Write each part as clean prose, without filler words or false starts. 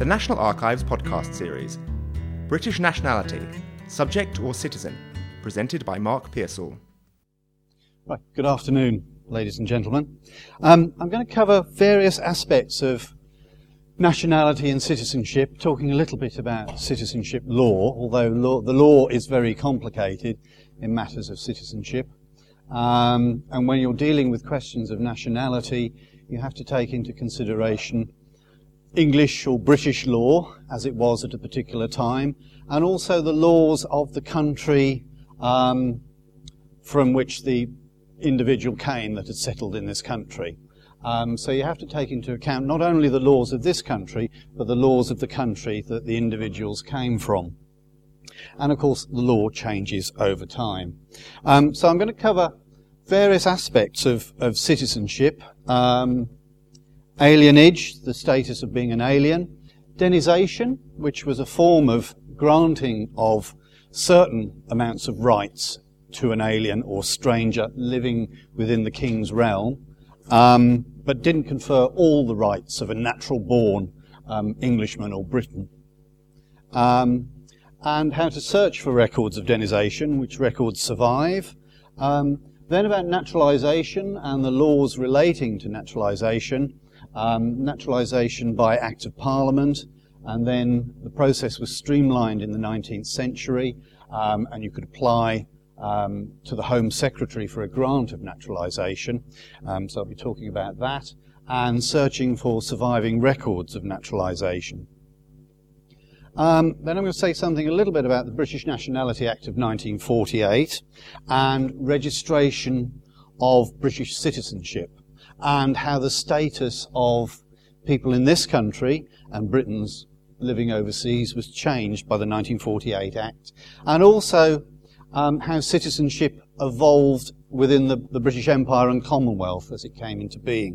The National Archives podcast series. British Nationality, Subject or Citizen, presented by Mark Pearsall. Right, good afternoon, ladies and gentlemen. I'm going to cover various aspects of nationality and citizenship, talking a little bit about citizenship law, although the law is very complicated in matters of citizenship. And when you're dealing with questions of nationality, you have to take into consideration English or British law, as it was at a particular time, and also the laws of the country from which the individual came that had settled in this country. So you have to take into account not only the laws of this country, but the laws of the country that the individuals came from. And of course, the law changes over time. So I'm going to cover various aspects of citizenship. Alienage, the status of being an alien. Denization, which was a form of granting of certain amounts of rights to an alien or stranger living within the king's realm, but didn't confer all the rights of a natural-born Englishman or Briton. And how to search for records of denization, which records survive. Then about naturalisation and the laws relating to naturalisation. Naturalisation by Act of Parliament, and then the process was streamlined in the 19th century, and you could apply to the Home Secretary for a grant of naturalisation. So I'll be talking about that, and searching for surviving records of naturalisation. Then I'm going to say something a little bit about the British Nationality Act of 1948 and registration of British citizenship, and how the status of people in this country and Britons living overseas was changed by the 1948 Act, and also how citizenship evolved within the British Empire and Commonwealth as it came into being.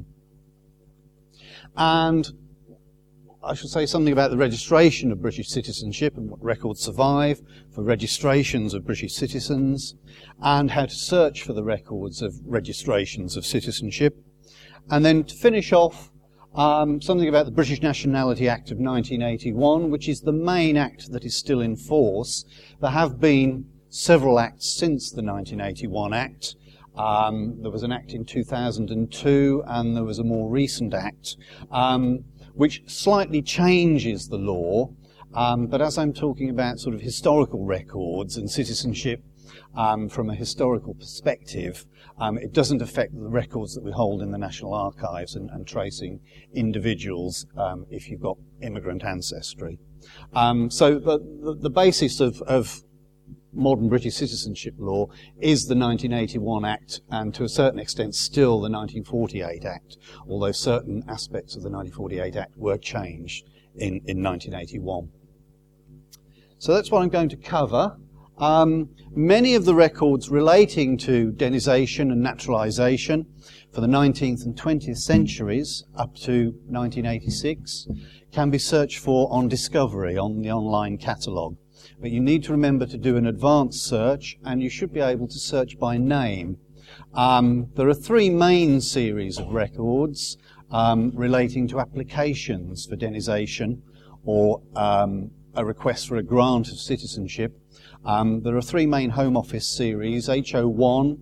And I should say something about the registration of British citizenship and what records survive for registrations of British citizens, and how to search for the records of registrations of citizenship. And then to finish off, something about the British Nationality Act of 1981, which is the main act that is still in force. There have been several acts since the 1981 Act. There was an act in 2002, and there was a more recent act, which slightly changes the law. But as I'm talking about sort of historical records and citizenship from a historical perspective, it doesn't affect the records that we hold in the National Archives and tracing individuals if you've got immigrant ancestry. So the basis of modern British citizenship law is the 1981 Act, and to a certain extent still the 1948 Act, although certain aspects of the 1948 Act were changed in 1981. So that's what I'm going to cover. Many of the records relating to denization and naturalisation for the 19th and 20th centuries up to 1986 can be searched for on Discovery on the online catalogue. But you need to remember to do an advanced search, and you should be able to search by name. There are three main series of records relating to applications for denization or a request for a grant of citizenship. There are three main Home Office series, HO1,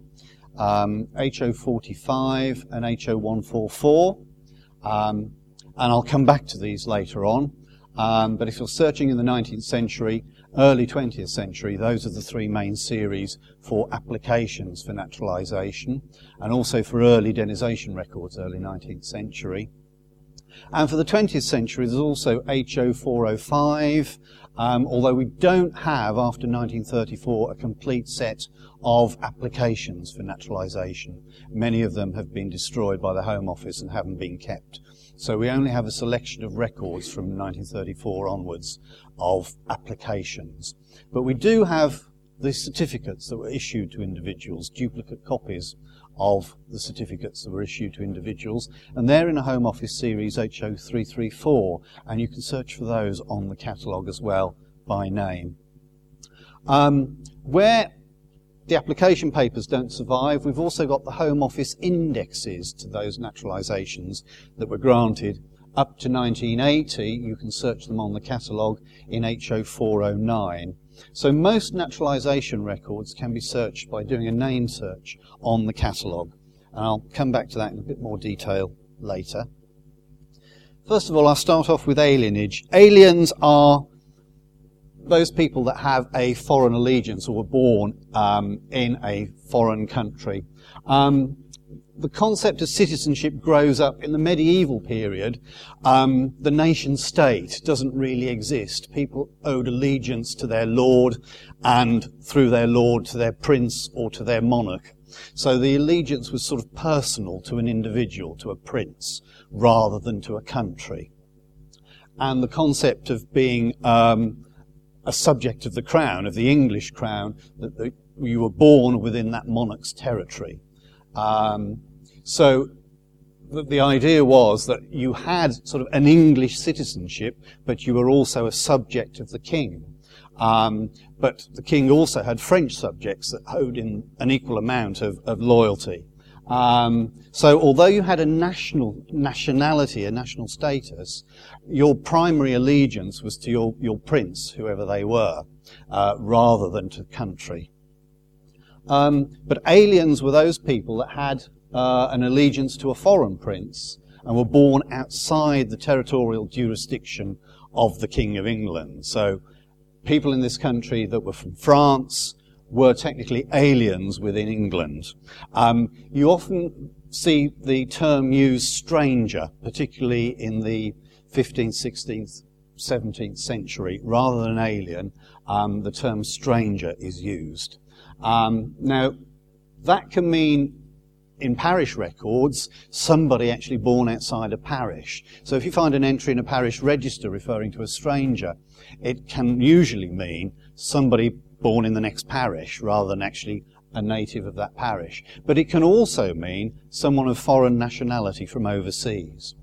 HO45 and HO144. And I'll come back to these later on. But if you're searching in the 19th century, early 20th century, those are the three main series for applications for naturalisation, and also for early denization records, early 19th century. And for the 20th century, there's also HO405, although we don't have, after 1934, a complete set of applications for naturalisation. Many of them have been destroyed by the Home Office and haven't been kept. So we only have a selection of records from 1934 onwards of applications. But we do have the certificates that were issued to individuals, duplicate copies of the certificates that were issued to individuals, and they're in a Home Office series HO334, and you can search for those on the catalogue as well by name. Where the application papers don't survive, we've also got the Home Office indexes to those naturalisations that were granted up to 1980, you can search them on the catalogue in HO409. So most naturalisation records can be searched by doing a name search on the catalogue. And I'll come back to that in a bit more detail later. First of all, I'll start off with alienage. Aliens are those people that have a foreign allegiance or were born in a foreign country. The concept of citizenship grows up in the medieval period. The nation state doesn't really exist. People owed allegiance to their lord, and through their lord to their prince or to their monarch. So the allegiance was sort of personal to an individual, to a prince, rather than to a country. And the concept of being a subject of the crown, of the English crown, that you were born within that monarch's territory. So the idea was that you had sort of an English citizenship, but you were also a subject of the king. But the king also had French subjects that owed in an equal amount of loyalty. So although you had a nationality, a national status, your primary allegiance was to your prince, whoever they were, rather than to country. But aliens were those people that had an allegiance to a foreign prince and were born outside the territorial jurisdiction of the King of England. So people in this country that were from France were technically aliens within England. You often see the term used stranger, particularly in the 15th, 16th, 17th century. Rather than alien, the term stranger is used. Now, that can mean, in parish records, somebody actually born outside a parish. So if you find an entry in a parish register referring to a stranger, it can usually mean somebody born in the next parish rather than actually a native of that parish. But it can also mean someone of foreign nationality from overseas.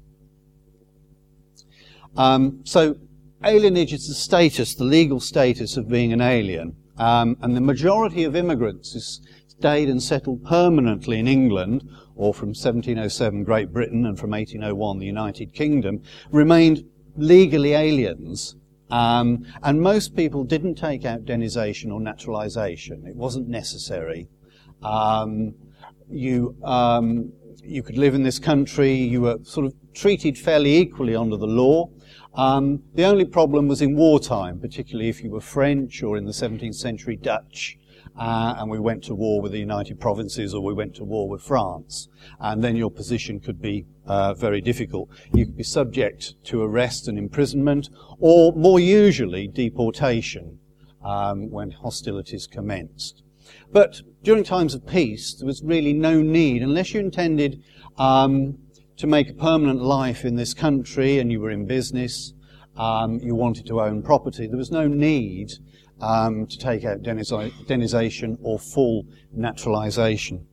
So alienage is the status, the legal status of being an alien. And the majority of immigrants stayed and settled permanently in England, or from 1707 Great Britain and from 1801 the United Kingdom, remained legally aliens. And most people didn't take out denization or naturalisation. It wasn't necessary. You could live in this country. You were sort of treated fairly equally under the law. The only problem was in wartime, particularly if you were French or in the 17th century Dutch, and we went to war with the United Provinces or we went to war with France. And then your position could be very difficult. You could be subject to arrest and imprisonment, or more usually deportation when hostilities commenced. But during times of peace, there was really no need, unless you intended to make a permanent life in this country and you were in business, you wanted to own property, there was no need to take out denization or full naturalisation.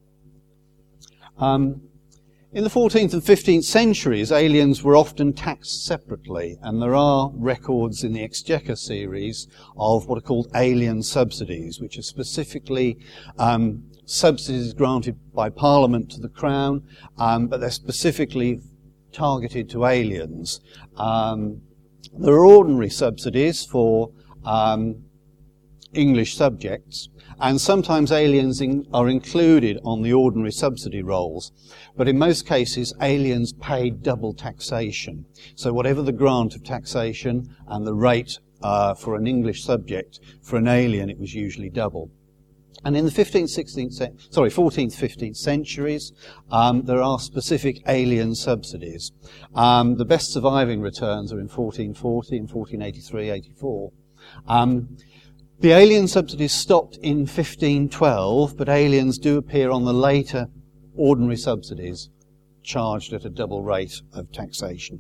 In the 14th and 15th centuries, aliens were often taxed separately, and there are records in the Exchequer series of what are called alien subsidies, which are specifically subsidies granted by Parliament to the Crown, but they're specifically targeted to aliens. There are ordinary subsidies for English subjects, and sometimes aliens are included on the ordinary subsidy rolls. But in most cases, aliens pay double taxation. So whatever the grant of taxation and the rate for an English subject, for an alien it was usually double. And in the 14th, 15th centuries, there are specific alien subsidies. The best surviving returns are in 1440 and 1483, 84. The alien subsidies stopped in 1512, but aliens do appear on the later ordinary subsidies, charged at a double rate of taxation.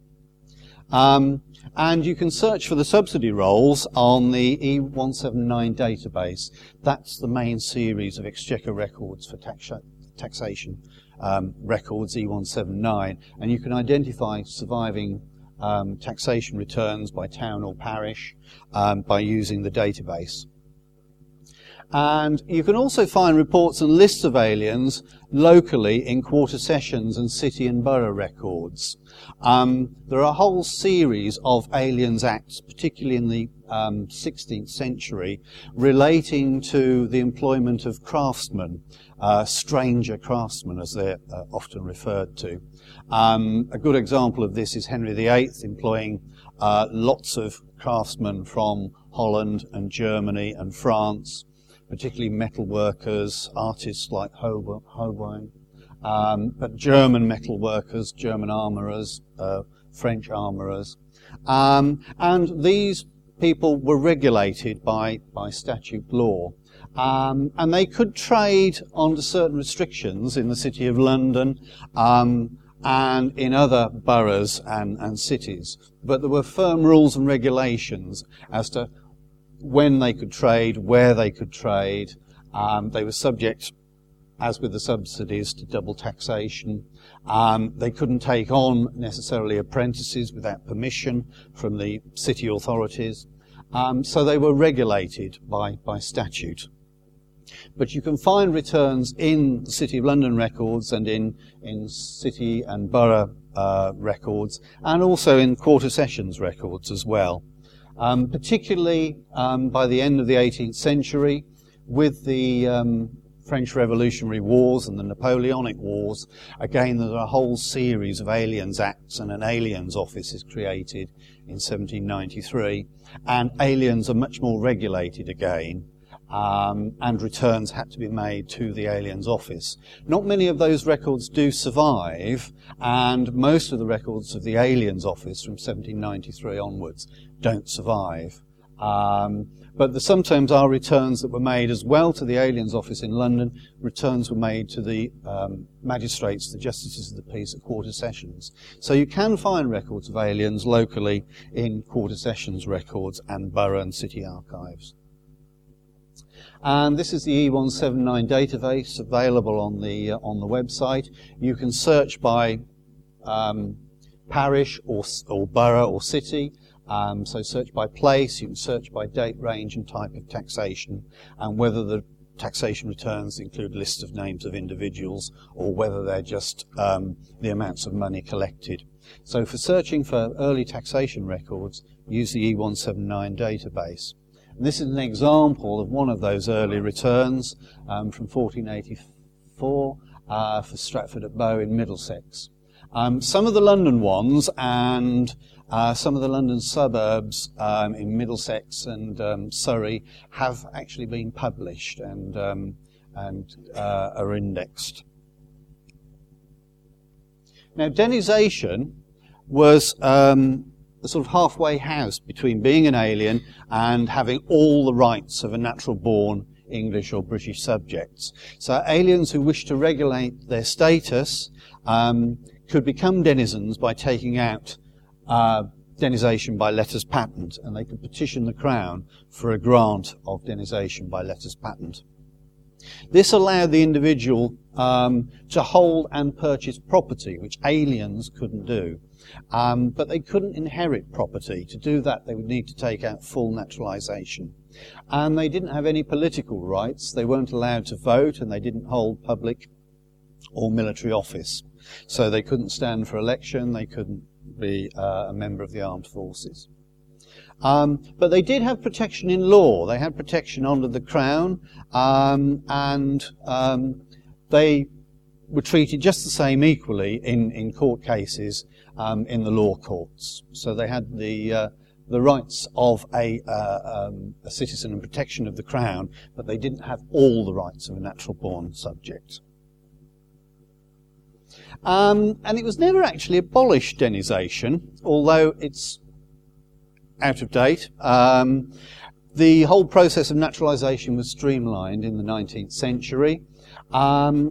And you can search for the subsidy rolls on the E179 database. That's the main series of Exchequer records for taxation records, E179. And you can identify surviving taxation returns by town or parish by using the database. And you can also find reports and lists of aliens locally in quarter sessions and city and borough records. There are a whole series of aliens acts, particularly in the 16th century, relating to the employment of craftsmen, stranger craftsmen as they're often referred to. A good example of this is Henry VIII employing lots of craftsmen from Holland and Germany and France, particularly metal workers, artists like Holbein, but German metal workers, German armourers, French armourers. And these people were regulated by statute law. And they could trade under certain restrictions in the City of London and in other boroughs and cities. But there were firm rules and regulations as to when they could trade, where they could trade. They were subject, as with the subsidies, to double taxation. They couldn't take on necessarily apprentices without permission from the city authorities. So they were regulated by statute. But you can find returns in the City of London records and in city and borough records, and also in quarter sessions records as well. Particularly by the end of the 18th century, with the French Revolutionary Wars and the Napoleonic Wars, again there's a whole series of aliens acts, and an aliens office is created in 1793, and aliens are much more regulated again, and returns had to be made to the aliens office. Not many of those records do survive, and most of the records of the aliens office from 1793 onwards don't survive. But there sometimes are returns that were made as well to the aliens office in London. Returns were made to the magistrates, the justices of the peace at quarter sessions. So you can find records of aliens locally in quarter sessions records and borough and city archives. And this is the E179 database available on the website. You can search by parish or borough or city. So search by place, you can search by date, range and type of taxation, and whether the taxation returns include lists of names of individuals or whether they're just the amounts of money collected. So for searching for early taxation records, use the E179 database. And this is an example of one of those early returns from 1484 for Stratford at Bow in Middlesex. Some of the London ones and some of the London suburbs in Middlesex and Surrey have actually been published and are indexed. Now, denisation was a sort of halfway house between being an alien and having all the rights of a natural-born English or British subjects. So aliens who wish to regulate their status could become denizens by taking out denisation by letters patent, and they could petition the Crown for a grant of denisation by letters patent. This allowed the individual to hold and purchase property, which aliens couldn't do. But they couldn't inherit property. To do that, they would need to take out full naturalisation. And they didn't have any political rights. They weren't allowed to vote, and they didn't hold public or military office. So they couldn't stand for election. They couldn't be a member of the armed forces. But they did have protection in law. They had protection under the Crown, and they were treated just the same equally in court cases in the law courts. So they had the rights of a citizen and protection of the Crown, but they didn't have all the rights of a natural-born subject. And it was never actually abolished, denisation, although it's out of date. The whole process of naturalisation was streamlined in the 19th century, and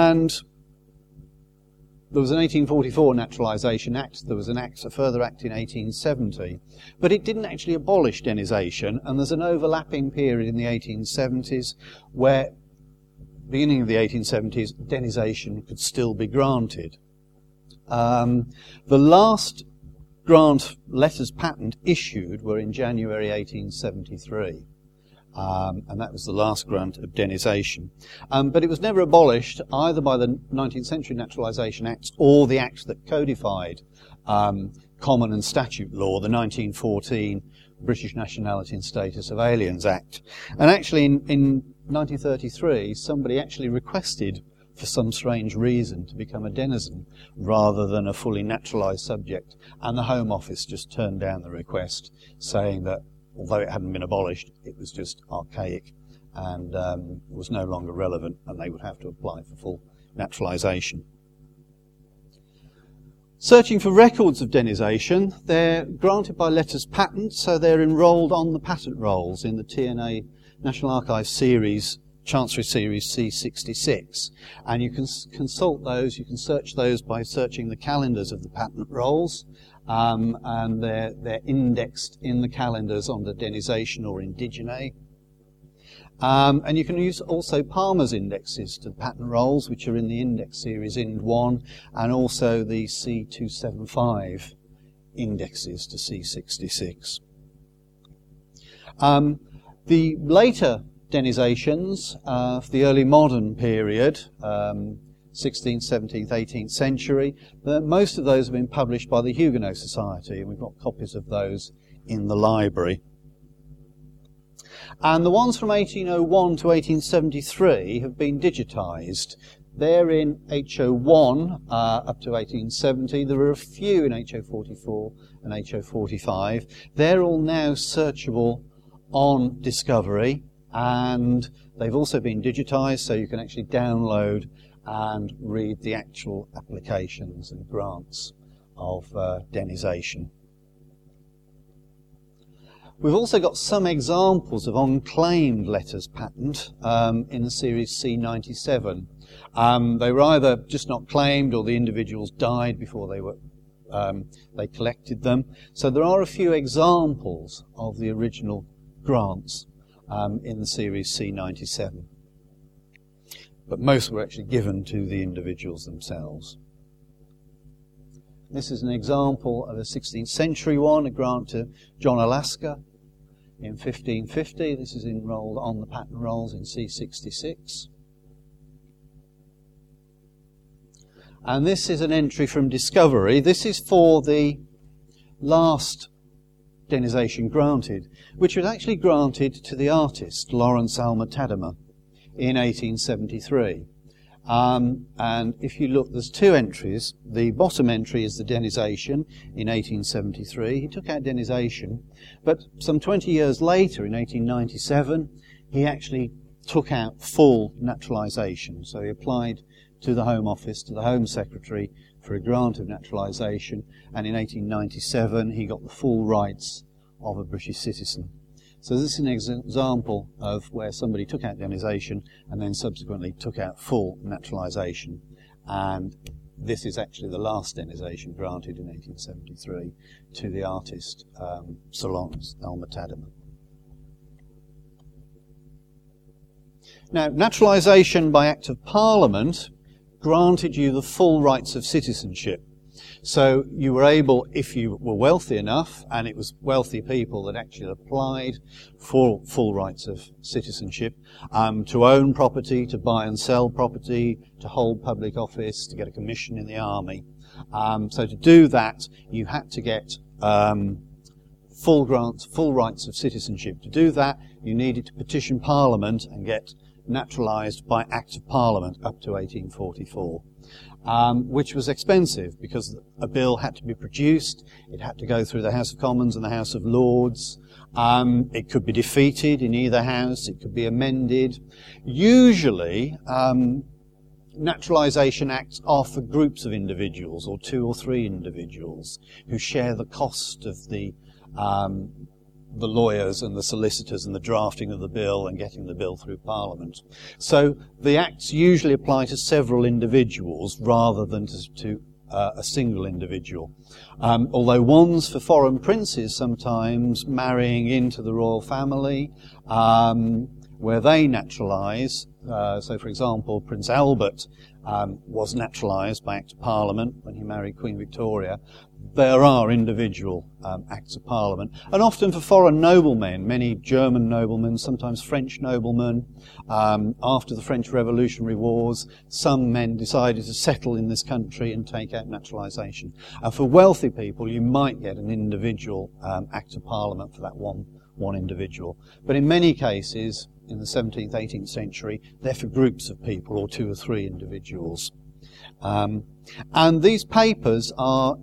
there was an 1844 Naturalisation Act. There was a further act in 1870, but it didn't actually abolish denisation, and there's an overlapping period in the 1870s where, beginning of the 1870s, denisation could still be granted. The last grant letters patent issued were in January 1873. and that was the last grant of denisation. But it was never abolished either by the 19th Century Naturalisation Acts or the Act that codified common and statute law, the 1914 British Nationality and Status of Aliens Act. And actually in 1933, somebody actually requested, for some strange reason, to become a denizen rather than a fully naturalised subject. And the Home Office just turned down the request, saying that although it hadn't been abolished, it was just archaic and was no longer relevant, and they would have to apply for full naturalisation. Searching for records of denisation, they're granted by letters patent, so they're enrolled on the patent rolls in the TNA National Archives series, Chancery Series C66. And you can consult those, you can search those by searching the calendars of the patent rolls, and they're indexed in the calendars under denisation or indigene. And you can use also Palmer's indexes to the patent rolls, which are in the index series IND1, and also the C275 indexes to C66. The later denisations for the early modern period, 16th, 17th, 18th century, most of those have been published by the Huguenot Society, and we've got copies of those in the library. And the ones from 1801 to 1873 have been digitised. They're in HO1 up to 1870. There are a few in HO44 and HO45. They're all now searchable on Discovery, and they've also been digitised, so you can actually download and read the actual applications and grants of denisation. We've also got some examples of unclaimed letters patent in the series C97. They were either just not claimed, or the individuals died before they collected them. So there are a few examples of the original grants in the series C97. But most were actually given to the individuals themselves. This is an example of a 16th century one, a grant to John Alaska in 1550. This is enrolled on the patent rolls in C66. And this is an entry from Discovery. This is for the last denisation granted, which was actually granted to the artist Lawrence Alma-Tadema in 1873. And if you look, there's two entries. The bottom entry is the denisation in 1873. He took out denisation, but some 20 years later, in 1897, he actually took out full naturalisation. So he applied to the Home Office, to the Home Secretary, for a grant of naturalisation, and in 1897 he got the full rights of a British citizen. So this is an example of where somebody took out denisation and then subsequently took out full naturalisation. And this is actually the last denisation granted in 1873 to the artist Sir Lawrence Alma-Tadema. Now, naturalisation by Act of Parliament granted you the full rights of citizenship. So you were able, if you were wealthy enough, and it was wealthy people that actually applied for full rights of citizenship, to own property, to buy and sell property, to hold public office, to get a commission in the army. So to do that, you had to get full grants, full rights of citizenship. To do that, you needed to petition Parliament and get naturalised by Act of Parliament up to 1844. Which was expensive because a bill had to be produced, it had to go through the House of Commons and the House of Lords, it could be defeated in either house, it could be amended. Usually, naturalisation acts are for groups of individuals, or 2 or 3 individuals, who share the cost of the lawyers and the solicitors and the drafting of the bill and getting the bill through Parliament. So the acts usually apply to several individuals rather than to a single individual. Although one's for foreign princes sometimes marrying into the royal family, where they naturalise. So for example, Prince Albert was naturalised by Act of Parliament when he married Queen Victoria. There are individual Acts of Parliament, and often for foreign noblemen, many German noblemen, sometimes French noblemen. After the French Revolutionary Wars, some men decided to settle in this country and take out naturalisation. And for wealthy people, you might get an individual Act of Parliament for that one individual. But in many cases, in the 17th, 18th century, they're for groups of people or 2 or 3 individuals. And these papers are,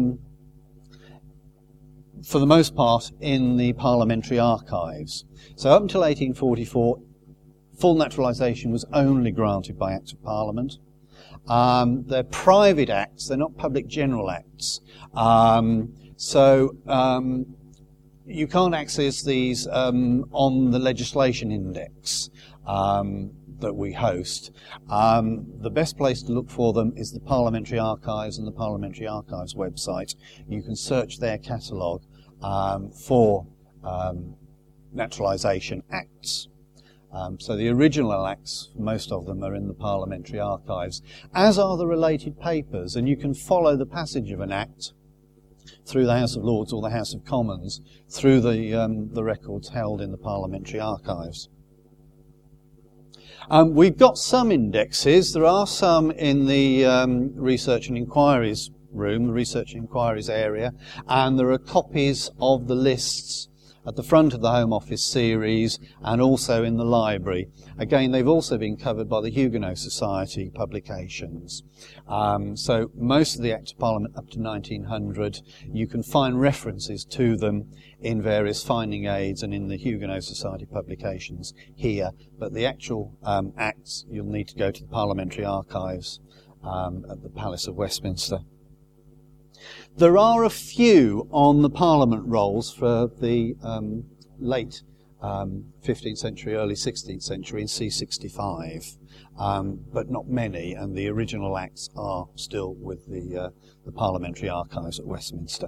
for the most part, in the parliamentary archives. So up until 1844, full naturalisation was only granted by Act of Parliament. They're private acts, they're not public general acts. You can't access these on the legislation index that we host. The best place to look for them is the Parliamentary Archives and the Parliamentary Archives website. You can search their catalogue for naturalisation acts. So the original acts, most of them are in the Parliamentary Archives, as are the related papers, and you can follow the passage of an act through the House of Lords or the House of Commons through the records held in the Parliamentary Archives. We've got some indexes. There are some in the Research and Inquiries room, the Research and Inquiries area, and there are copies of the lists at the front of the Home Office series and also in the library. Again, they've also been covered by the Huguenot Society publications. So most of the Acts of Parliament up to 1900, you can find references to them in various finding aids and in the Huguenot Society publications here. But the actual acts, you'll need to go to the Parliamentary Archives at the Palace of Westminster. There are a few on the Parliament rolls for the late 15th century, early 16th century in C65, but not many, and the original acts are still with the Parliamentary Archives at Westminster.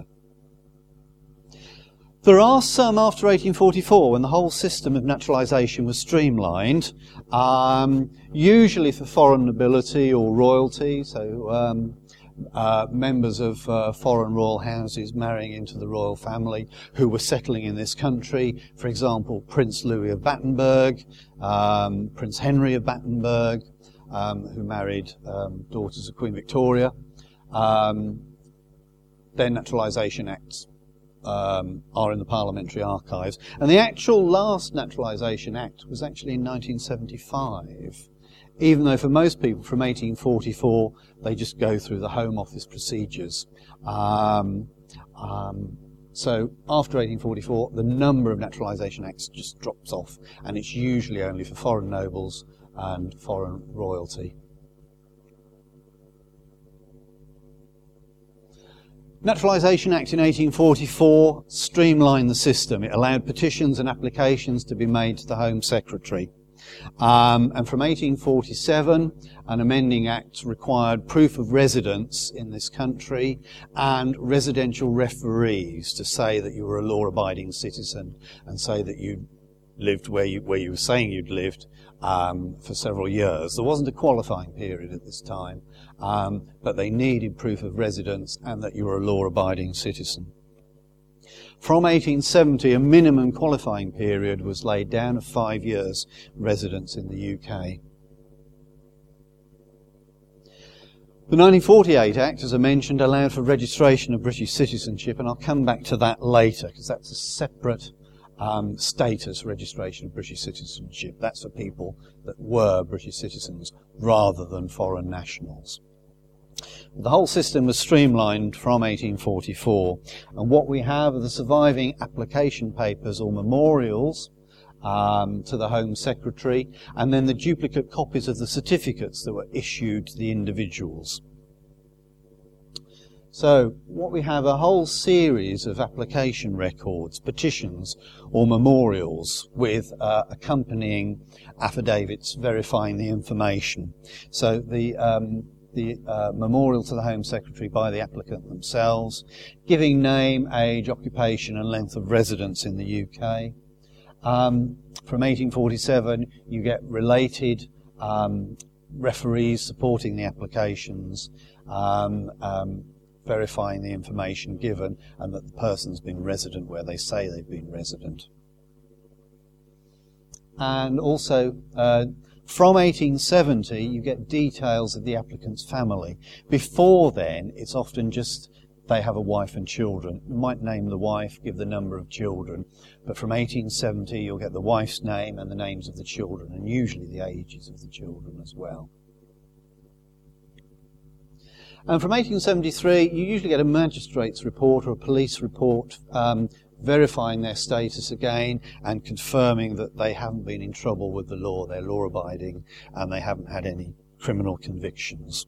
There are some after 1844 when the whole system of naturalisation was streamlined, usually for foreign nobility or royalty, so members of foreign royal houses marrying into the royal family who were settling in this country. For example, Prince Louis of Battenberg, Prince Henry of Battenberg, who married daughters of Queen Victoria. Their naturalisation acts are in the Parliamentary Archives. And the actual last Naturalisation Act was actually in 1975. Even though for most people from 1844 they just go through the Home Office procedures. So after 1844 the number of naturalisation acts just drops off, and it's usually only for foreign nobles and foreign royalty. Naturalisation Act in 1844 streamlined the system. It allowed petitions and applications to be made to the Home Secretary. And from 1847, an amending act required proof of residence in this country and residential referees to say that you were a law-abiding citizen and say that you lived where you were saying you'd lived for several years. There wasn't a qualifying period at this time, but they needed proof of residence and that you were a law-abiding citizen. From 1870, a minimum qualifying period was laid down of 5 years residence in the UK. The 1948 Act, as I mentioned, allowed for registration of British citizenship, and I'll come back to that later because that's a separate status, registration of British citizenship. That's for people that were British citizens rather than foreign nationals. The whole system was streamlined from 1844, and what we have are the surviving application papers or memorials to the Home Secretary, and then the duplicate copies of the certificates that were issued to the individuals. So what we have a whole series of application records, petitions or memorials with accompanying affidavits verifying the information. So the memorial to the Home Secretary by the applicant themselves, giving name, age, occupation and length of residence in the UK. From 1847 you get related referees supporting the applications, verifying the information given, and that the person's been resident where they say they've been resident. And also, from 1870, you get details of the applicant's family. Before then, it's often just they have a wife and children. You might name the wife, give the number of children, but from 1870 you'll get the wife's name and the names of the children, and usually the ages of the children as well. And from 1873 you usually get a magistrate's report or a police report verifying their status again and confirming that they haven't been in trouble with the law, they're law-abiding, and they haven't had any criminal convictions.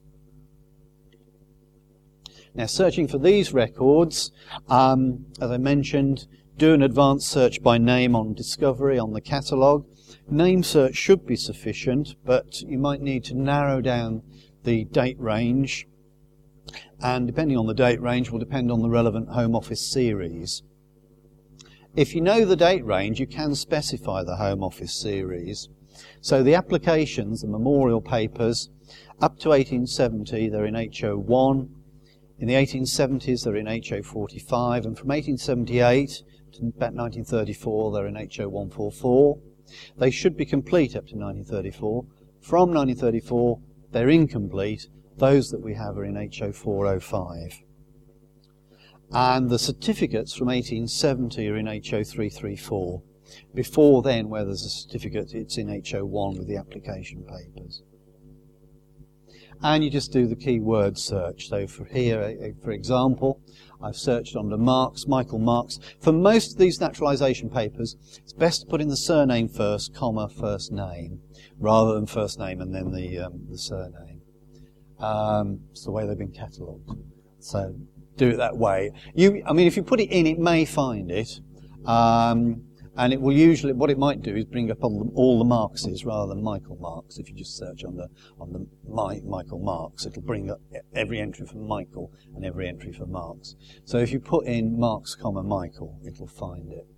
Now, searching for these records, as I mentioned, do an advanced search by name on Discovery on the catalogue. Name search should be sufficient, but you might need to narrow down the date range, and depending on the date range will depend on the relevant Home Office series. If you know the date range, you can specify the Home Office series. So the applications, the memorial papers, up to 1870, they're in HO1. In the 1870s, they're in HO45. And from 1878 to about 1934, they're in HO144. They should be complete up to 1934. From 1934, they're incomplete. Those that we have are in HO405. And the certificates from 1870 are in HO334. Before then, where there's a certificate, it's in HO1 with the application papers. And you just do the keyword search. So for here, for example, I've searched under Marks, Michael Marks. For most of these naturalisation papers, it's best to put in the surname first, comma, first name, rather than first name and then the surname. It's the way they've been catalogued. So do it that way. If you put it in, it may find it. And it will usually, what it might do is bring up all the Markses rather than Michael Marks. If you just search on the Michael Marks, it'll bring up every entry for Michael and every entry for Marks. So if you put in Marks, comma, Michael, it'll find it.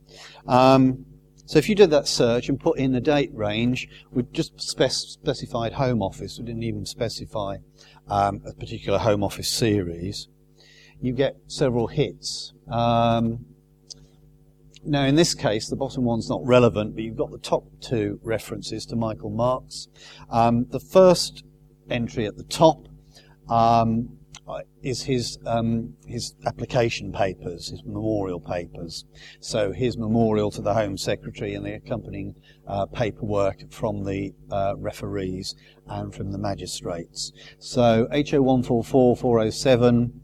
So if you did that search and put in the date range, we'd just specified Home Office. We didn't even specify a particular Home Office series. You get several hits. Now, in this case, the bottom one's not relevant, but you've got the top two references to Michael Marks. The first entry at the top is his application papers, his memorial papers. So his memorial to the Home Secretary and the accompanying paperwork from the referees and from the magistrates. So HO144, 407,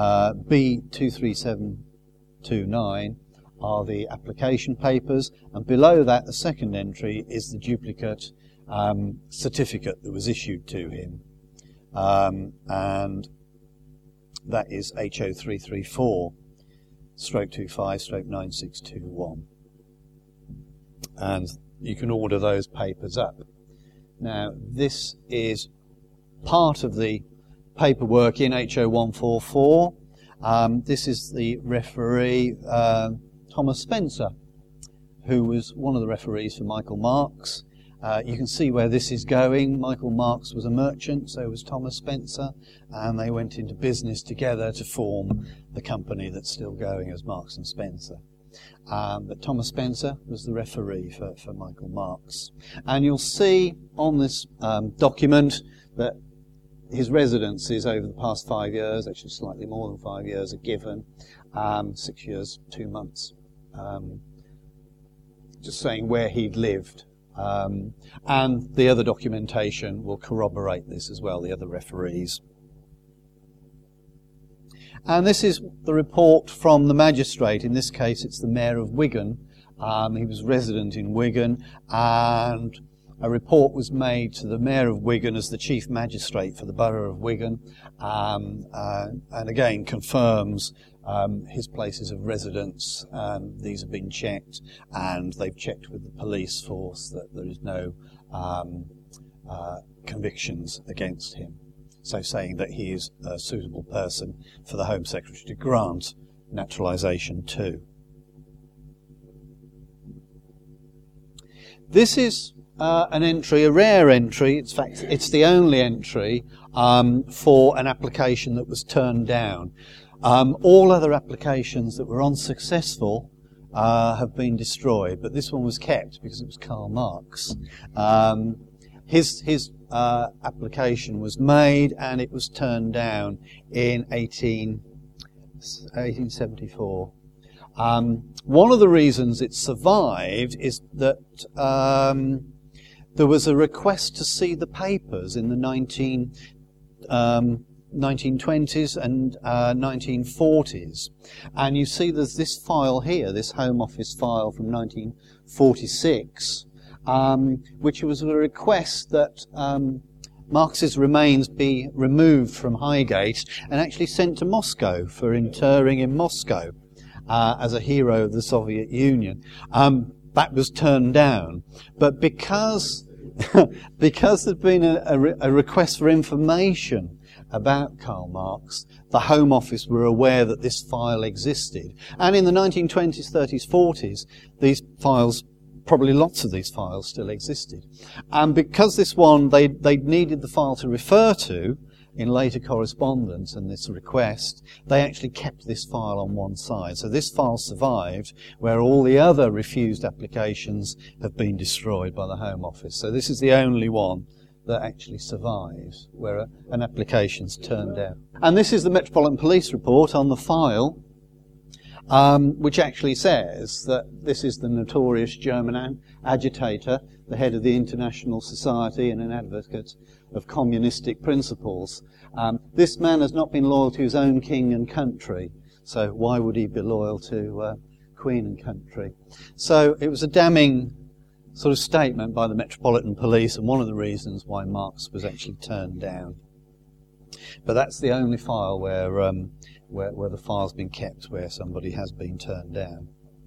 B23729 are the application papers, and below that the second entry is the duplicate certificate that was issued to him, and that is HO334 /25 /9621, and you can order those papers up. Now this is part of the paperwork in HO144. This is the referee Thomas Spencer, who was one of the referees for Michael Marks. You can see where this is going. Michael Marks was a merchant, so was Thomas Spencer, and they went into business together to form the company that's still going as Marks and Spencer. But Thomas Spencer was the referee for Michael Marks. And you'll see on this document that his residencies over the past 5 years, actually slightly more than 5 years, are given. 6 years, 2 months. Just saying where he'd lived. And the other documentation will corroborate this as well, the other referees. And this is the report from the magistrate. In this case, it's the Mayor of Wigan. He was resident in Wigan, and a report was made to the Mayor of Wigan as the Chief Magistrate for the Borough of Wigan, and again confirms his places of residence. These have been checked, and they've checked with the police force that there is no convictions against him. So saying that he is a suitable person for the Home Secretary to grant naturalisation to. This is an entry, a rare entry. In fact, it's the only entry for an application that was turned down. All other applications that were unsuccessful have been destroyed, but this one was kept because it was Karl Marx. His application was made and it was turned down in 1874. One of the reasons it survived is that there was a request to see the papers in the 1920s and 1940s. And you see there's this file here, this Home Office file from 1946, which was a request that Marx's remains be removed from Highgate and actually sent to Moscow for interring in Moscow as a hero of the Soviet Union. That was turned down. But because there'd been a request for information about Karl Marx, the Home Office were aware that this file existed. And in the 1920s, 30s, 40s, these files, probably lots of these files still existed. And because this one, they needed the file to refer to in later correspondence and this request, they actually kept this file on one side. So this file survived, where all the other refused applications have been destroyed by the Home Office. So this is the only one that actually survives, where an application's turned down. And this is the Metropolitan Police report on the file, which actually says that this is the notorious German agitator, the head of the International Society and an advocate of communistic principles. This man has not been loyal to his own king and country, so why would he be loyal to Queen and country? So it was a damning sort of statement by the Metropolitan Police, and one of the reasons why Marx was actually turned down. But that's the only file where the file's been kept, where somebody has been turned down.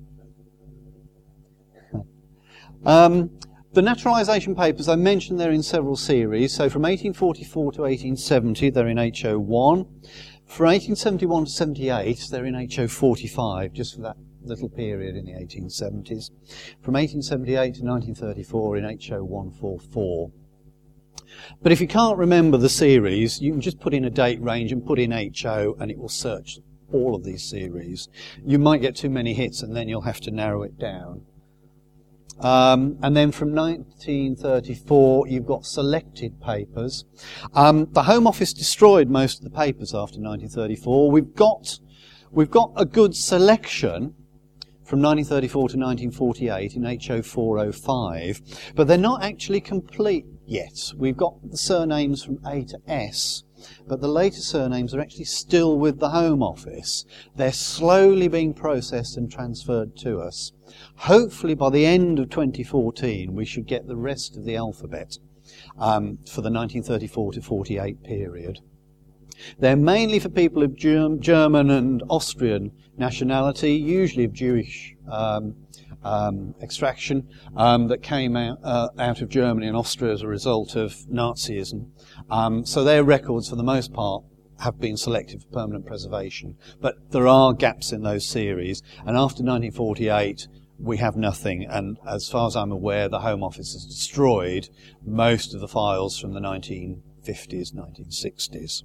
The naturalisation papers, I mentioned they're in several series. So from 1844 to 1870, they're in HO1. From 1871 to 78, they're in HO45, just for that little period in the 1870s. From 1878 to 1934 in HO144. But if you can't remember the series, you can just put in a date range and put in HO and it will search all of these series. You might get too many hits and then you'll have to narrow it down. And then from 1934, you've got selected papers. The Home Office destroyed most of the papers after 1934. We've got a good selection from 1934 to 1948 in HO405, but they're not actually complete yet. We've got the surnames from A to S, but the later surnames are actually still with the Home Office. They're slowly being processed and transferred to us. Hopefully by the end of 2014 we should get the rest of the alphabet for the 1934 to 48 period. They're mainly for people of German and Austrian nationality, usually of Jewish extraction, that came out of Germany and Austria as a result of Nazism. So their records, for the most part, have been selected for permanent preservation. But there are gaps in those series, and after 1948, we have nothing. And as far as I'm aware, the Home Office has destroyed most of the files from the 1950s, 1960s.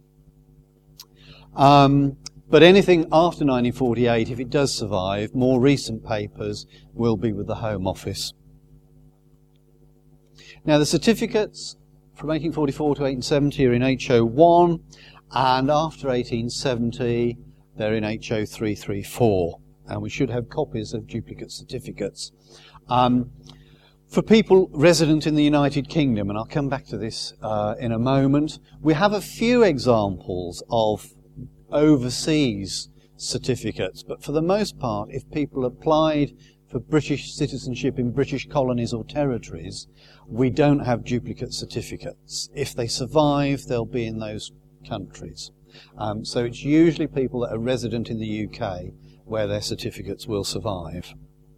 But anything after 1948, if it does survive, more recent papers will be with the Home Office. Now the certificates from 1844 to 1870 are in HO1, and after 1870 they're in HO334, and we should have copies of duplicate certificates. For people resident in the United Kingdom, and I'll come back to this in a moment, we have a few examples of overseas certificates, but for the most part, if people applied for British citizenship in British colonies or territories, we don't have duplicate certificates. If they survive, they'll be in those countries. So it's usually people that are resident in the UK where their certificates will survive.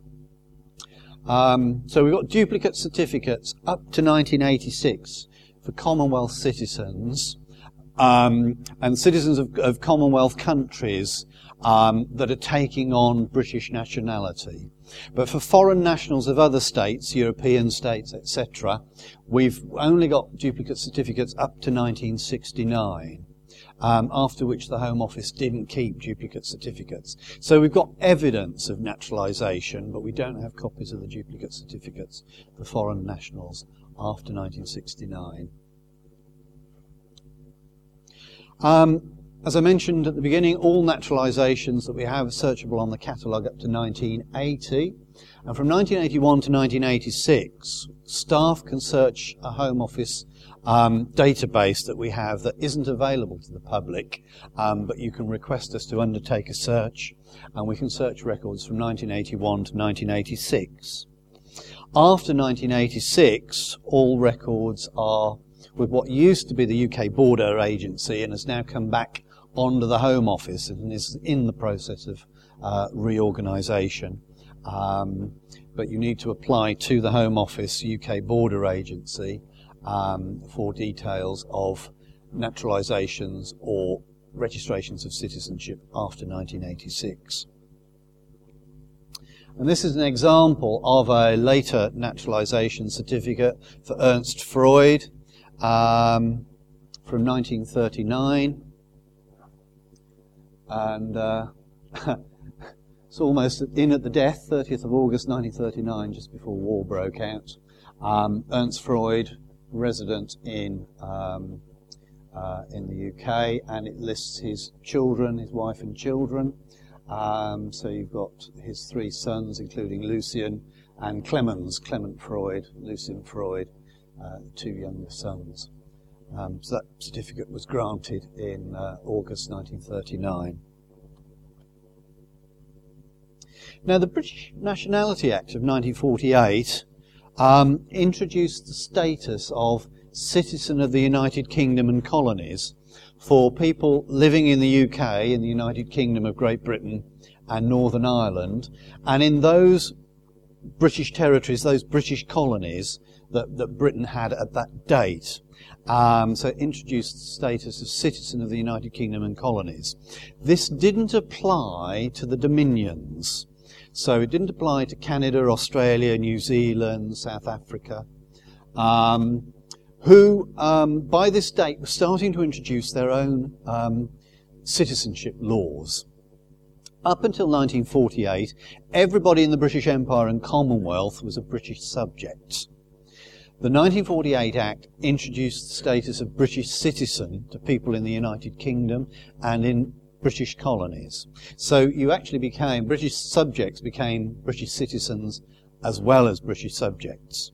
So we've got duplicate certificates up to 1986 for Commonwealth citizens, and citizens of Commonwealth countries that are taking on British nationality. But for foreign nationals of other states, European states, etc., we've only got duplicate certificates up to 1969, after which the Home Office didn't keep duplicate certificates. So we've got evidence of naturalisation, but we don't have copies of the duplicate certificates for foreign nationals after 1969. As I mentioned at the beginning, all naturalisations that we have are searchable on the catalogue up to 1980. And from 1981 to 1986, staff can search a Home Office database that we have that isn't available to the public, but you can request us to undertake a search, and we can search records from 1981 to 1986. After 1986, all records are with what used to be the UK Border Agency and has now come back onto the Home Office and is in the process of reorganisation. But you need to apply to the Home Office, UK Border Agency, for details of naturalisations or registrations of citizenship after 1986. And this is an example of a later naturalisation certificate for Ernst Freud from 1939. And it's almost in at the death, 30th of August 1939, just before war broke out. Ernst Freud, resident in the UK, and it lists his children, his wife and children. So you've got his 3 sons, including Lucian and Clement Freud, Lucian Freud, 2 younger sons. So that certificate was granted in August 1939. Now, the British Nationality Act of 1948 introduced the status of citizen of the United Kingdom and colonies for people living in the UK, in the United Kingdom of Great Britain and Northern Ireland, and in those British territories, those British colonies that Britain had at that date. So it introduced the status of citizen of the United Kingdom and colonies. This didn't apply to the Dominions. So it didn't apply to Canada, Australia, New Zealand, South Africa, who by this date were starting to introduce their own citizenship laws. Up until 1948, everybody in the British Empire and Commonwealth was a British subject. The 1948 Act introduced the status of British citizen to people in the United Kingdom and in British colonies. So you actually became, British subjects became British citizens as well as British subjects.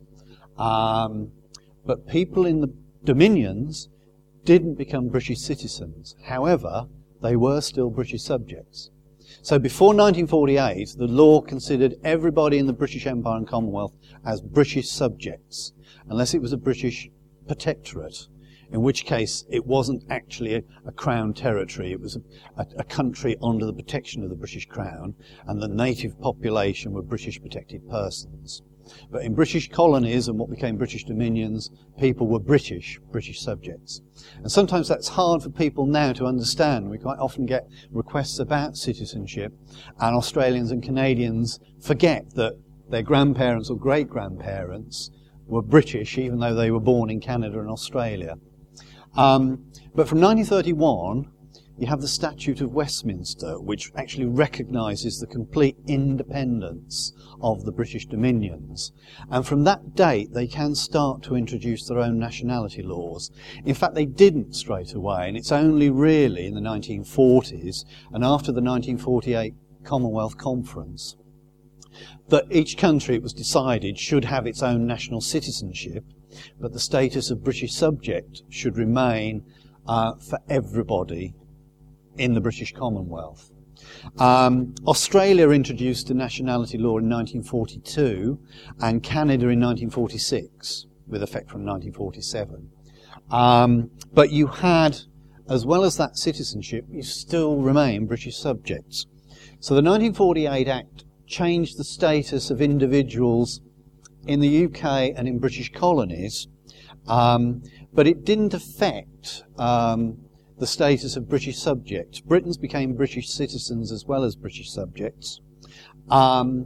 But people in the Dominions didn't become British citizens. However, they were still British subjects. So before 1948, the law considered everybody in the British Empire and Commonwealth as British subjects, unless it was a British protectorate, in which case it wasn't actually a crown territory. It was a country under the protection of the British Crown, and the native population were British protected persons. But in British colonies and what became British dominions, people were British subjects. And sometimes that's hard for people now to understand. We quite often get requests about citizenship, and Australians and Canadians forget that their grandparents or great-grandparents were British, even though they were born in Canada and Australia. But from 1931, you have the Statute of Westminster, which actually recognises the complete independence of the British Dominions. And from that date, they can start to introduce their own nationality laws. In fact, they didn't straight away, and it's only really in the 1940s and after the 1948 Commonwealth Conference that each country, it was decided, should have its own national citizenship, but the status of British subject should remain for everybody in the British Commonwealth. Australia introduced a nationality law in 1942 and Canada in 1946, with effect from 1947. But you had, as well as that citizenship, you still remain British subjects. So the 1948 Act changed the status of individuals in the UK and in British colonies, but it didn't affect the status of British subjects. Britons became British citizens as well as British subjects.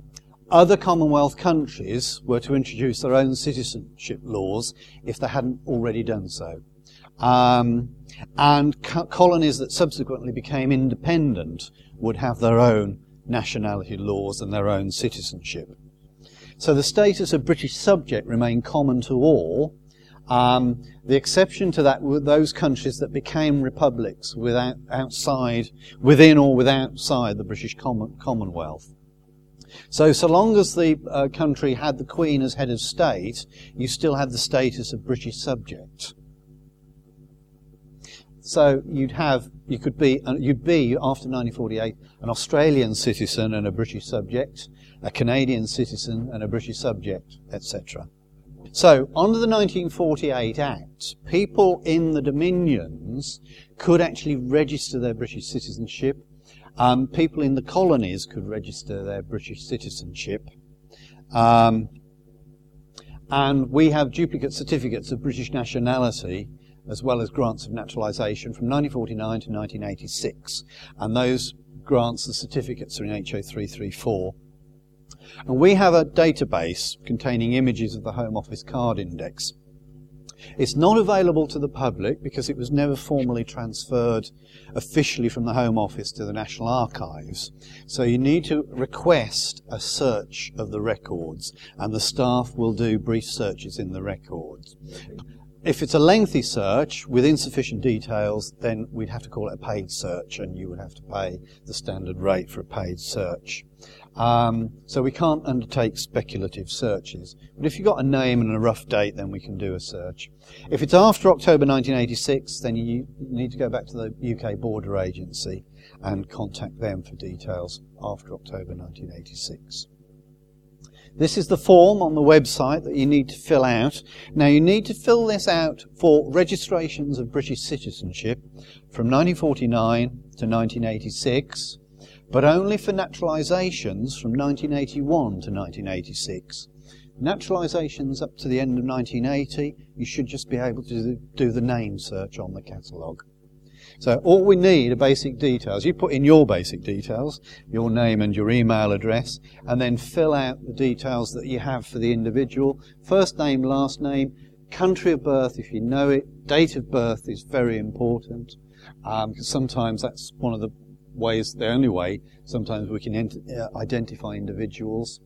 Other Commonwealth countries were to introduce their own citizenship laws if they hadn't already done so. And colonies that subsequently became independent would have their own nationality laws and their own citizenship. So the status of British subject remained common to all. The exception to that were those countries that became republics within or outside the British Commonwealth. So long as the country had the Queen as head of state, you still had the status of British subject. So you'd be after 1948 an Australian citizen and a British subject, a Canadian citizen and a British subject, etc. So under the 1948 Act, people in the Dominions could actually register their British citizenship. People in the colonies could register their British citizenship. And we have duplicate certificates of British nationality as well as grants of naturalisation from 1949 to 1986. And those grants and certificates are in HO 334. And we have a database containing images of the Home Office Card Index. It's not available to the public because it was never formally transferred officially from the Home Office to the National Archives. So you need to request a search of the records, and the staff will do brief searches in the records. If it's a lengthy search with insufficient details, then we'd have to call it a paid search, and you would have to pay the standard rate for a paid search. So we can't undertake speculative searches. But if you've got a name and a rough date, then we can do a search. If it's after October 1986, then you need to go back to the UK Border Agency and contact them for details after October 1986. This is the form on the website that you need to fill out. Now, you need to fill this out for registrations of British citizenship from 1949 to 1986, but only for naturalisations from 1981 to 1986. Naturalisations up to the end of 1980, you should just be able to do the name search on the catalogue. So all we need are basic details. You put in your basic details, your name and your email address, and then fill out the details that you have for the individual. First name, last name, country of birth if you know it. Date of birth is very important, because sometimes that's one of the ways, the only way, sometimes we can identify individuals.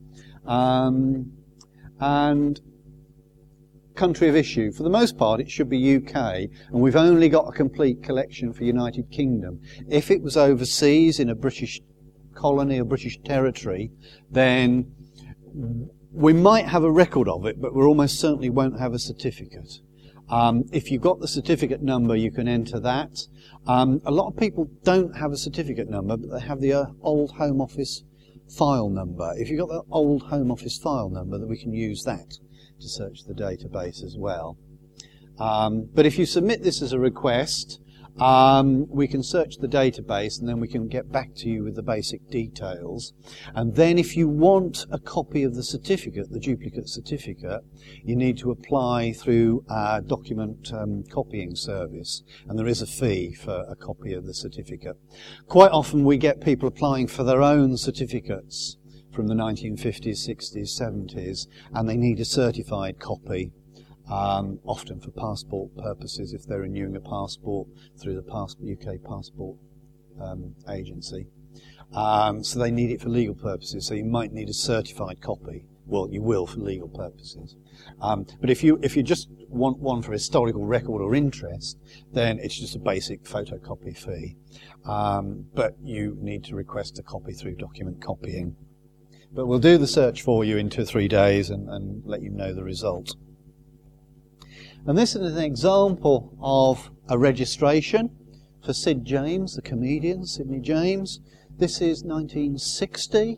And country of issue. For the most part, it should be UK, and we've only got a complete collection for United Kingdom. If it was overseas in a British colony or British territory, then we might have a record of it, but we almost certainly won't have a certificate. If you've got the certificate number, you can enter that. A lot of people don't have a certificate number, but they have the old Home Office file number. If you've got the old Home Office file number, then we can use that to search the database as well. But if you submit this as a request, we can search the database and then we can get back to you with the basic details. And then if you want a copy of the certificate, the duplicate certificate, you need to apply through our document copying service. And there is a fee for a copy of the certificate. Quite often we get people applying for their own certificates from the 1950s, 60s, 70s, and they need a certified copy, often for passport purposes if they're renewing a passport through the UK Passport Agency. So they need it for legal purposes, so you might need a certified copy. Well, you will for legal purposes. But if you just want one for historical record or interest, then it's just a basic photocopy fee. But you need to request a copy through document copying. But we'll do the search for you in 2 or 3 days and let you know the result. And this is an example of a registration for Sid James, the comedian, Sidney James. This is 1960.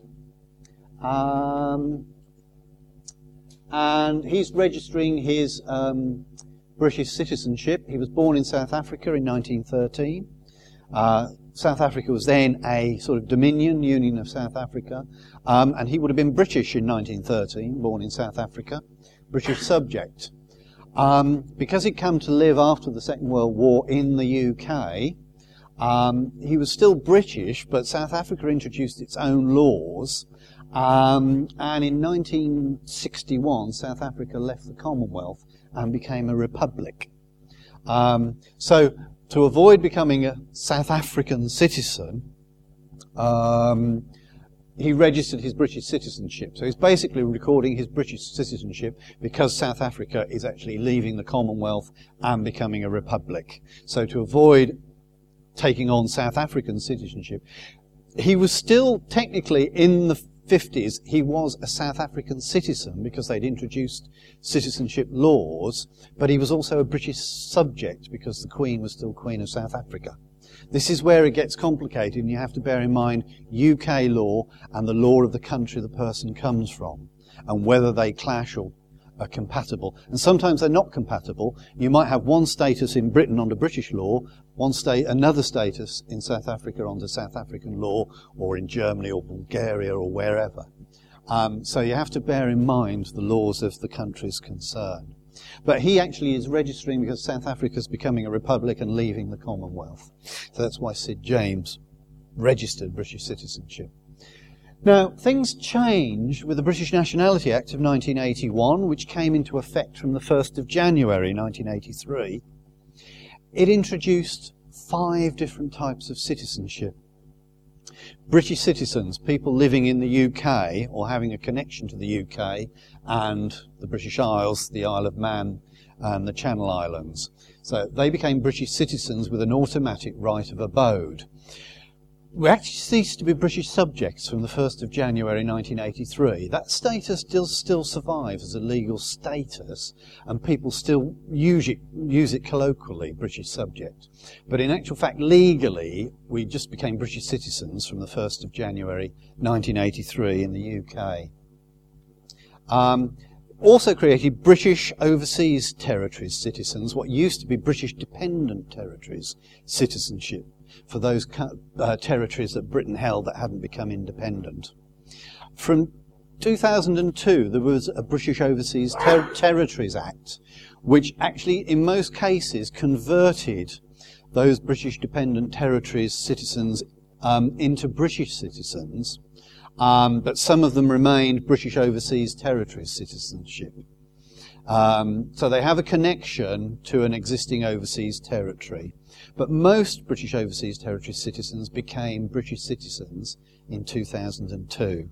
And he's registering his British citizenship. He was born in South Africa in 1913. South Africa was then a sort of dominion, Union of South Africa, and he would have been British in 1913, born in South Africa, British subject. Because he'd come to live after the Second World War in the UK, he was still British, but South Africa introduced its own laws, And in 1961, South Africa left the Commonwealth and became a republic. So to avoid becoming a South African citizen, he registered his British citizenship. So he's basically recording his British citizenship because South Africa is actually leaving the Commonwealth and becoming a republic. So to avoid taking on South African citizenship, he was still technically in the 50s, he was a South African citizen because they'd introduced citizenship laws, but he was also a British subject because the Queen was still Queen of South Africa. This is where it gets complicated, and you have to bear in mind UK law and the law of the country the person comes from, and whether they clash or are compatible. And sometimes they're not compatible. You might have one status in Britain under British law, another status in South Africa under South African law, or in Germany or Bulgaria or wherever. So you have to bear in mind the laws of the countries concerned. But he actually is registering because South Africa is becoming a republic and leaving the Commonwealth. So that's why Sid James registered British citizenship. Now, things changed with the British Nationality Act of 1981, which came into effect from the 1st of January 1983. It introduced 5 different types of citizenship. British citizens, people living in the UK or having a connection to the UK and the British Isles, the Isle of Man and the Channel Islands. So they became British citizens with an automatic right of abode. We actually ceased to be British subjects from the 1st of January 1983. That status still survives as a legal status, and people still use it colloquially, British subject. But in actual fact, legally, we just became British citizens from the 1st of January 1983 in the UK. Also created British Overseas Territories citizens, what used to be British Dependent Territories citizenship, for those territories that Britain held that hadn't become independent. From 2002, there was a British Overseas Territories Act, which actually, in most cases, converted those British Dependent Territories citizens into British citizens, but some of them remained British Overseas Territories citizenship. So they have a connection to an existing overseas territory. But most British Overseas Territory citizens became British citizens in 2002.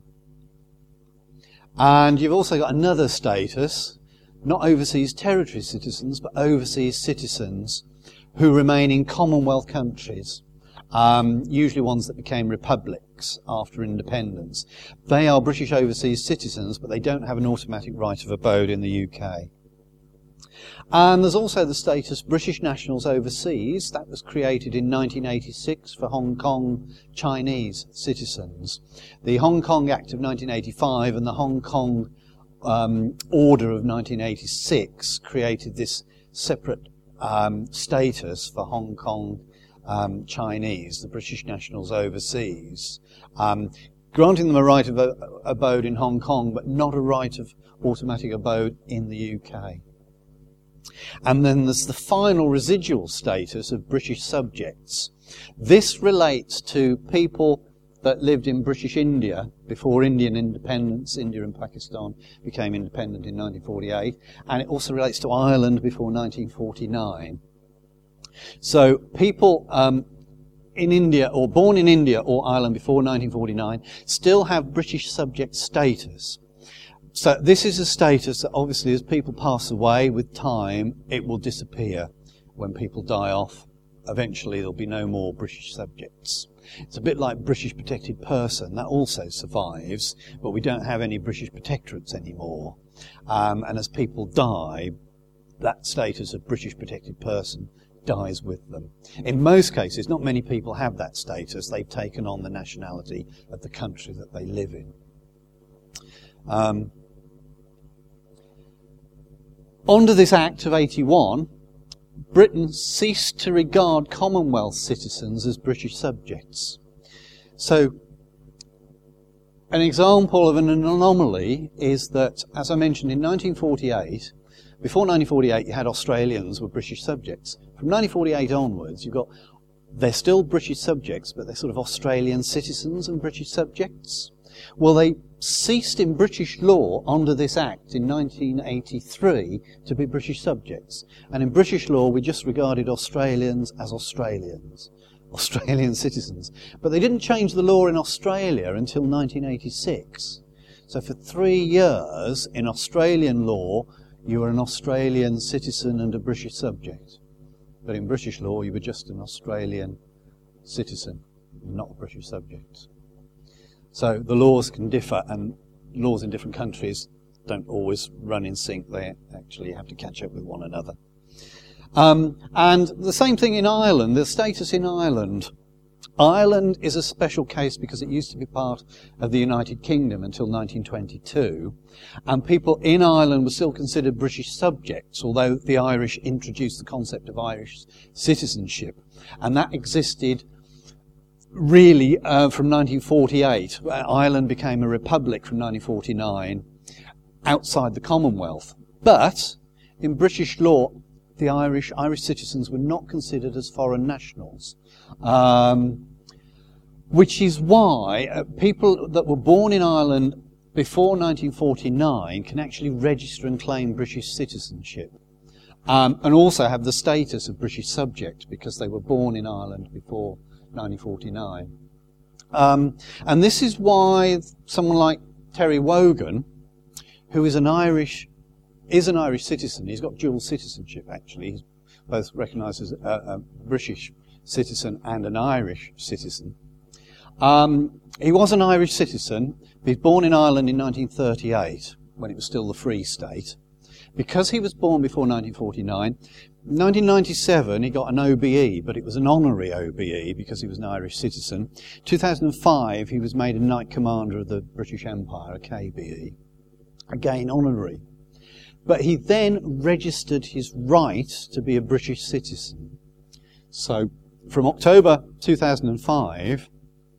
And you've also got another status, not Overseas Territory citizens, but overseas citizens who remain in Commonwealth countries, usually ones that became republics after independence. They are British overseas citizens, but they don't have an automatic right of abode in the UK. And there's also the status British nationals overseas. That was created in 1986 for Hong Kong Chinese citizens. The Hong Kong Act of 1985 and the Hong Kong Order of 1986 created this separate status for Hong Kong Chinese, the British nationals overseas, granting them a right of abode in Hong Kong, but not a right of automatic abode in the UK. And then there's the final residual status of British subjects. This relates to people that lived in British India before Indian independence. India and Pakistan became independent in 1948. And it also relates to Ireland before 1949. So people in India, or born in India or Ireland before 1949, still have British subject status. So this is a status that obviously as people pass away with time, it will disappear. When people die off, eventually there'll be no more British subjects. It's a bit like British protected person. That also survives, but we don't have any British protectorates anymore. And as people die, that status of British protected person dies with them. In most cases, not many people have that status. They've taken on the nationality of the country that they live in. Under this Act of 81, Britain ceased to regard Commonwealth citizens as British subjects. So, an example of an anomaly is that, as I mentioned, in 1948, before 1948 you had Australians were British subjects. From 1948 onwards, they're still British subjects, but they're sort of Australian citizens and British subjects. Well, they ceased in British law under this Act in 1983 to be British subjects. And in British law, we just regarded Australians as Australians, Australian citizens. But they didn't change the law in Australia until 1986. So for 3 years, in Australian law, you were an Australian citizen and a British subject. But in British law, you were just an Australian citizen, not a British subject. So the laws can differ, and laws in different countries don't always run in sync. They actually have to catch up with one another. And the same thing in Ireland, the status in Ireland. Ireland is a special case because it used to be part of the United Kingdom until 1922, and people in Ireland were still considered British subjects, although the Irish introduced the concept of Irish citizenship, and that existed really from 1948. Ireland became a republic from 1949 outside the Commonwealth. But in British law, the Irish citizens were not considered as foreign nationals. Which is why people that were born in Ireland before 1949 can actually register and claim British citizenship. And also have the status of British subject because they were born in Ireland before 1949. And this is why someone like Terry Wogan, who is an Irish citizen, he's got dual citizenship actually, he's both recognised as a British citizen and an Irish citizen. He was an Irish citizen, he was born in Ireland in 1938, when it was still the Free State. Because he was born before 1949, 1997 he got an OBE, but it was an honorary OBE because he was an Irish citizen. 2005 he was made a Knight Commander of the British Empire, a KBE. Again, honorary. But he then registered his right to be a British citizen. So from October 2005,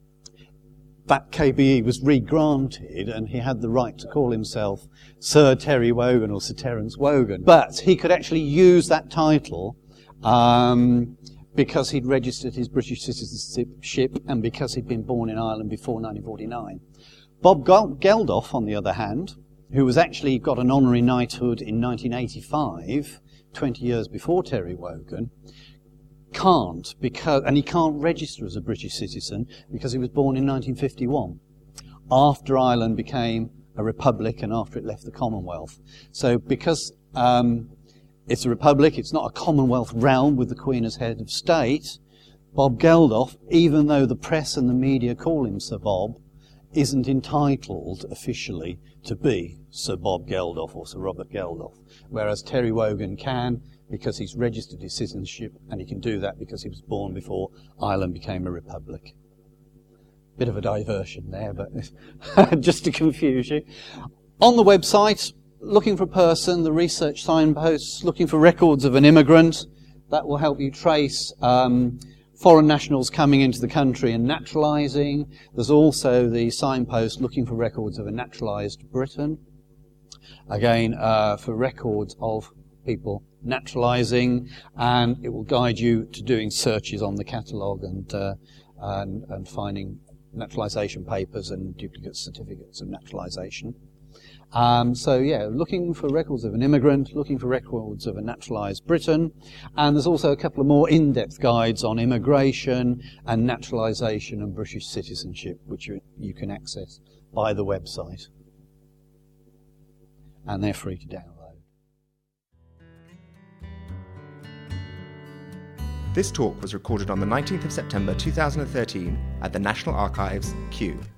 that KBE was re-granted and he had the right to call himself Sir Terry Wogan or Sir Terence Wogan. But he could actually use that title because he'd registered his British citizenship and because he'd been born in Ireland before 1949. Bob Geldof, on the other hand, who was actually got an honorary knighthood in 1985, 20 years before Terry Wogan, can't, and he can't register as a British citizen because he was born in 1951, after Ireland became a republic and after it left the Commonwealth. So because it's a republic, it's not a Commonwealth realm with the Queen as head of state, Bob Geldof, even though the press and the media call him Sir Bob, isn't entitled officially to be Sir Bob Geldof or Sir Robert Geldof, whereas Terry Wogan can, because he's registered his citizenship, and he can do that because he was born before Ireland became a republic. Bit of a diversion there, but just to confuse you. On the website, looking for a person, the research signposts, looking for records of an immigrant, that will help you trace foreign nationals coming into the country and naturalising. There's also the signpost looking for records of a naturalised Briton. Again, for records of people naturalising, and it will guide you to doing searches on the catalogue and finding naturalisation papers and duplicate certificates of naturalisation. So yeah, looking for records of an immigrant, looking for records of a naturalised Briton, and there's also a couple of more in-depth guides on immigration and naturalisation and British citizenship, which you can access by the website. And they're free to download. This talk was recorded on the 19th of September 2013 at the National Archives, Kew.